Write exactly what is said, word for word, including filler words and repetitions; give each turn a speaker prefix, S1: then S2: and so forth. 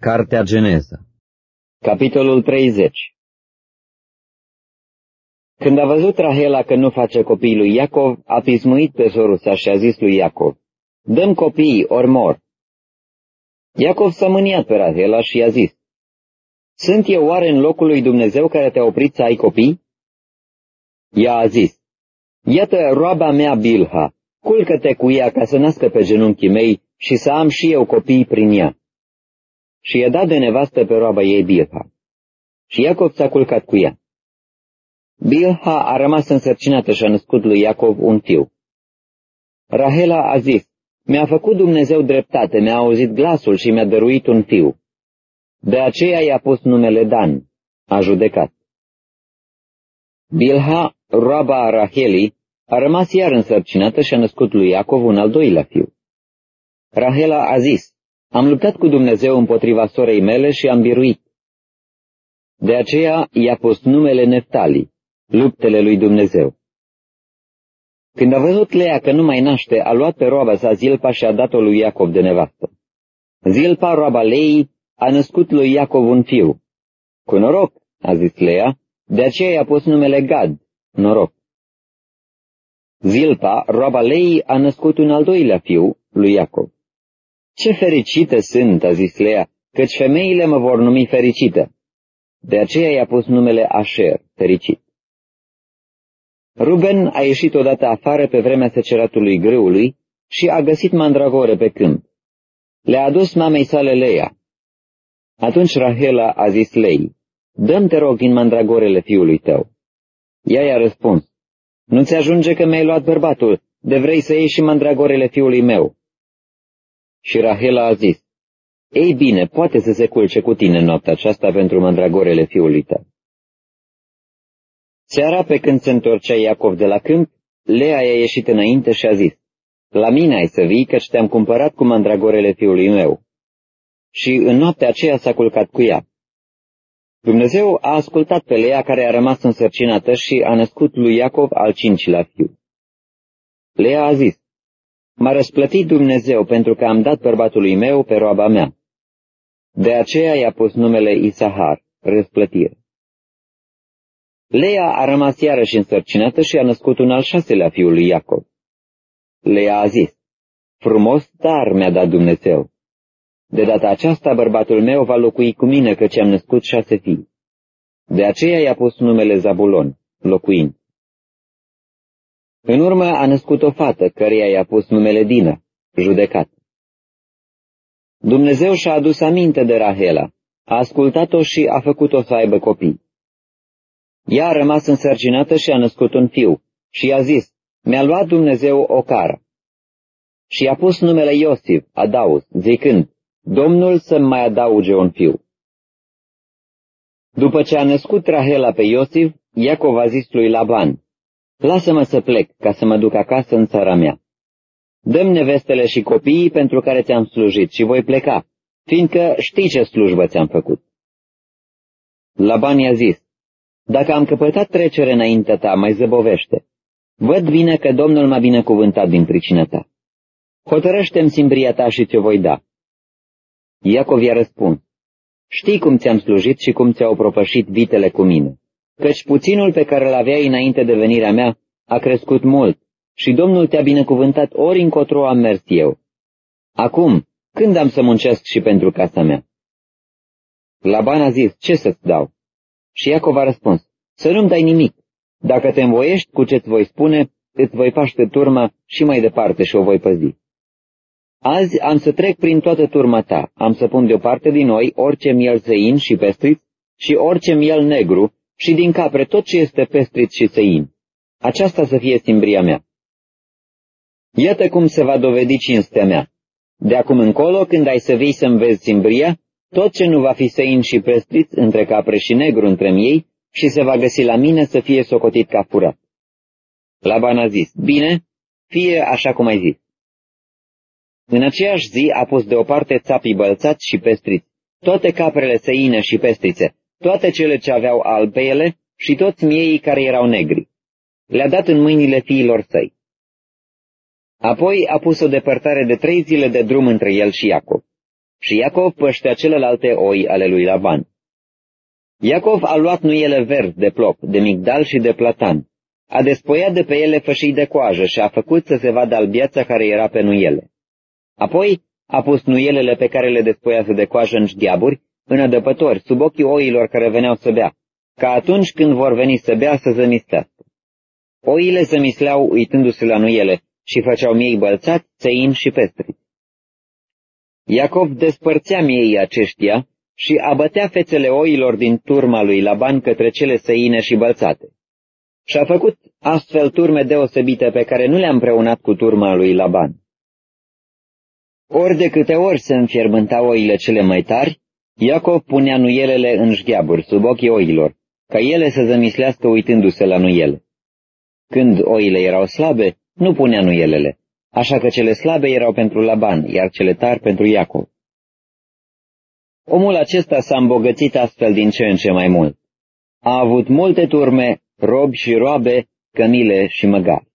S1: Cartea Geneza, capitolul treizeci. Când a văzut Rahela că nu face copii lui Iacov, a pismuit pe soruța și a zis lui Iacov: „Dă-mi copiii, ori mor.” Iacov s-a mâniat pe Rahela și i-a zis: „Sunt eu oare în locul lui Dumnezeu care te-a oprit să ai copii?” Ea a zis: „Iată roaba mea Bilha, culcă-te cu ea ca să nască pe genunchii mei și să am și eu copii prin ea.” Și i-a dat de nevastă pe roaba ei Bilha. Și Iacov s-a culcat cu ea. Bilha a rămas însărcinată și a născut lui Iacov un fiu. Rahela a zis: „Mi-a făcut Dumnezeu dreptate, mi-a auzit glasul și mi-a dăruit un fiu.” De aceea i-a pus numele Dan, a judecat. Bilha, roaba Rahelii, a rămas iar însărcinată și a născut lui Iacov un al doilea fiu. Rahela a zis: „Am luptat cu Dumnezeu împotriva sorei mele și am biruit.” De aceea i-a pus numele Neftali, luptele lui Dumnezeu. Când a văzut Lea că nu mai naște, a luat pe roaba sa Zilpa și a dat-o lui Iacov de nevastă. Zilpa, roaba Leii, a născut lui Iacov un fiu. „Cu noroc,” a zis Lea, de aceea i-a pus numele Gad, noroc. Zilpa, roaba Leii, a născut un al doilea fiu lui Iacov. „Ce fericită sunt,” a zis Lea, „căci femeile mă vor numi fericită.” De aceea i-a pus numele Asher, fericit. Ruben a ieșit odată afară pe vremea seceratului grâului și a găsit mandragore pe câmp. Le-a adus mamei sale Lea. Atunci Rahela a zis Lei: „Dă-mi, te rog, din mandragorele fiului tău.” Ea i-a răspuns: „Nu-ți ajunge că mi-ai luat bărbatul, de vrei să iei și mandragorele fiului meu.” Și Rahela a zis: „Ei bine, poate să se culce cu tine noaptea aceasta pentru mandragorele fiului tău.” Seara, pe când se întorcea Iacov de la câmp, Lea i-a ieșit înainte și a zis: „La mine ai să vii, căci te-am cumpărat cu mandragorele fiului meu.” Și în noaptea aceea s-a culcat cu ea. Dumnezeu a ascultat pe Lea, care a rămas însărcinată, și a născut lui Iacov al cincilea fiu. Lea a zis: „M-a răsplătit Dumnezeu pentru că am dat bărbatului meu pe roaba mea.” De aceea i-a pus numele Isahar, răsplătire. Lea a rămas iarăși însărcinată și a născut un al șaselea fiu lui Iacov. Lea a zis: „Frumos dar mi-a dat Dumnezeu. De data aceasta bărbatul meu va locui cu mine, căci am născut șase fii.” De aceea i-a pus numele Zabulon, locuind. În urmă a născut o fată, căreia i-a pus numele Dina, judecat. Dumnezeu și-a adus aminte de Rahela, a ascultat-o și a făcut-o să aibă copii. Ea a rămas însărcinată și a născut un fiu și i-a zis: „Mi-a luat Dumnezeu o cară.” Și i-a pus numele Iosif, Adaus, zicând: „Domnul să-mi mai adauge un fiu.” După ce a născut Rahela pe Iosif, Iacov a zis lui Laban: „Lasă-mă să plec, ca să mă duc acasă în țara mea. Dă-mi nevestele și copiii pentru care ți-am slujit și voi pleca, fiindcă știi ce slujbă ți-am făcut.” Laban i-a zis: „Dacă am căpătat trecere înaintea ta, mai zăbovește. Văd bine că Domnul m-a binecuvântat din pricina ta. Hotărăște-mi simbria ta și ți-o voi da.” Iacov i-a răspuns: „Știi cum ți-am slujit și cum ți-au propășit vitele cu mine, căci puținul pe care l-aveai înainte de venirea mea a crescut mult și Domnul te-a binecuvântat ori încotro am mers eu. Acum, când am să muncesc și pentru casa mea?” Laban a zis: „Ce să-ți dau?” Și Iacov a răspuns: „Să nu-mi dai nimic. Dacă te învoiești cu ce-ți voi spune, îți voi paște turma și mai departe și o voi păzi. Azi am să trec prin toată turma ta, am să pun deoparte din noi orice miel săin și pestriț și orice miel negru și din capre tot ce este pestriț și săin. Aceasta să fie simbria mea. Iată cum se va dovedi cinstea mea. De acum încolo, când ai să vii să-mi vezi simbria, tot ce nu va fi săin și pestriț între capre și negru între miei, și se va găsi la mine să fie socotit ca furat.” Laban a zis: „Bine, fie așa cum ai zis.” În aceeași zi a pus deoparte țapii bălțați și pestriți, toate caprele săine și pestrițe, toate cele ce aveau alb pe ele și toți miei care erau negri. Le-a dat în mâinile fiilor săi. Apoi a pus o depărtare de trei zile de drum între el și Iacov. și Iacov păștea celelalte oi ale lui Laban. Iacov a luat nuiele verzi de plop, de migdal și de platan. A despoiat de pe ele fășii de coajă și a făcut să se vadă albiața care era pe nuiele. Apoi a pus nuielele pe care le despoiase de coajă în șgheaburi, în adăpători, sub ochii oilor care veneau să bea, ca atunci când vor veni să bea să zămislească. Oile zămisleau uitându-se la nuiele și făceau miei bălțați, țăini și pestriți. Iacov despărțea miei aceștia și abătea fețele oilor din turma lui Laban către cele săine și bălțate. Și-a făcut astfel turme deosebite pe care nu le-a împreunat cu turma lui Laban. Ori de câte ori se înfierbântau oile cele mai tari, Iacov punea nuielele în șgheaburi sub ochii oilor, ca ele să zămislească uitându-se la nuiele. Când oile erau slabe, nu punea nuielele, așa că cele slabe erau pentru Laban, iar cele tari pentru Iacov. Omul acesta s-a îmbogățit astfel din ce în ce mai mult. A avut multe turme, robi și roabe, cămile și măgari.